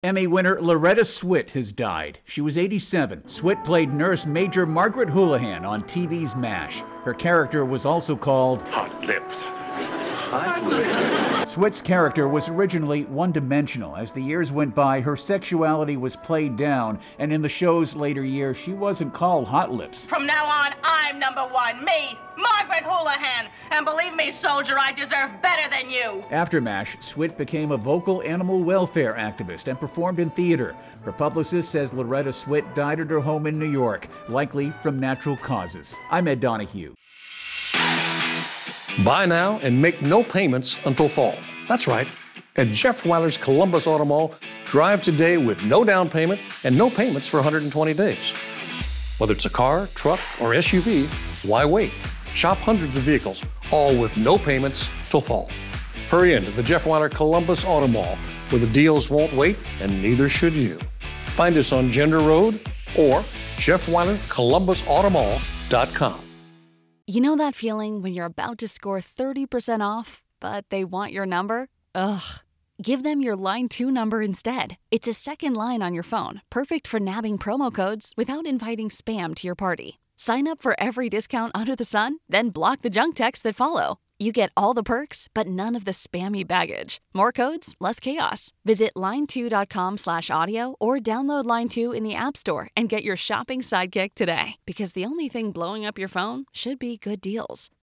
Emmy winner Loretta Swit has died. She was 87. Swit played nurse Major Margaret Houlihan on TV's MASH. Her character was also called Hot Lips. Swit's character was originally one-dimensional. As the years went by, her sexuality was played down, and in the show's later years, she wasn't called Hot Lips. From now on, I'm number one. Me, Margaret Houlihan. And believe me, soldier, I deserve better than you. After MASH, Swit became a vocal animal welfare activist and performed in theater. Her publicist says Loretta Swit died at her home in New York, likely from natural causes. I'm Ed Donahue. Buy now and make no payments until fall. That's right. At Jeff Weiler's Columbus Auto Mall, drive today with no down payment and no payments for 120 days. Whether it's a car, truck, or SUV, why wait? Shop hundreds of vehicles, all with no payments till fall. Hurry into the Jeff Weiler Columbus Auto Mall, where the deals won't wait and neither should you. Find us on Gender Road or JeffWeilerColumbusAutomall.com. You know that feeling when you're about to score 30% off, but they want your number? Ugh. Give them your Line 2 number instead. It's a second line on your phone, perfect for nabbing promo codes without inviting spam to your party. Sign up for every discount under the sun, then block the junk texts that follow. You get all the perks, but none of the spammy baggage. More codes, less chaos. Visit line2.com/audio or download Line 2 in the App Store and get your shopping sidekick today. Because the only thing blowing up your phone should be good deals.